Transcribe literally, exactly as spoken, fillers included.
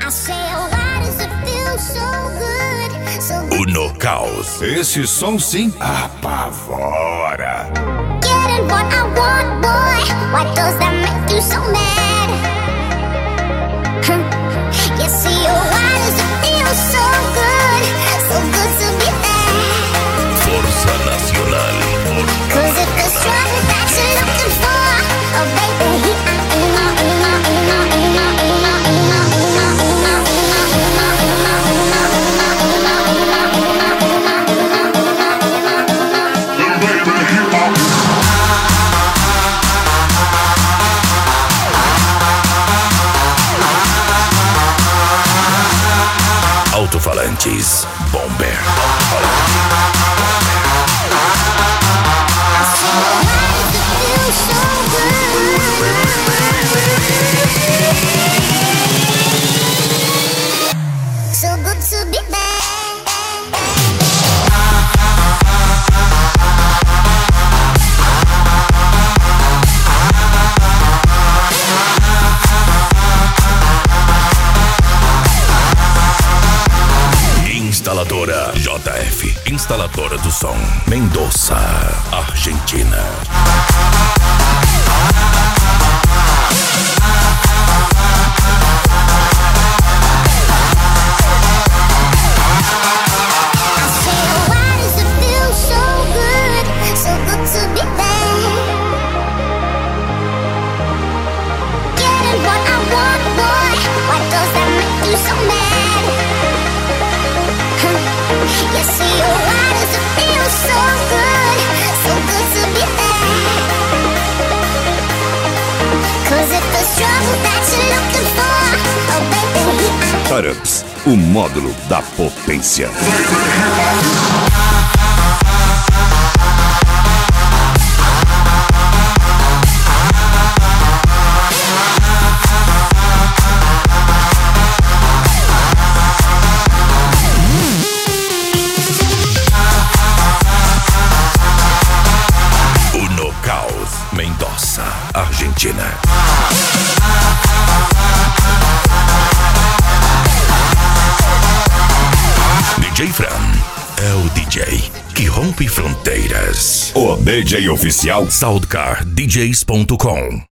Uno Caos. Esse som sim apavora. Getting what I want, boy. Why does that make you so mad? You see, why does it feel so good? So good to be there. Força Nacional. Cause if the struggle that you're looking for, oh baby, Alto-falantes Bomber. so good to be back. Instaladora J F. Instaladora do som. Mendoza, Argentina. You see, why does it feel so good? So good to be there. Cause if the struggle that you're looking for, oh baby, Startups, o módulo da potência. Mendoza, Argentina. D J Fran é o D J que rompe fronteiras. O D J oficial Soundcar D Js ponto com.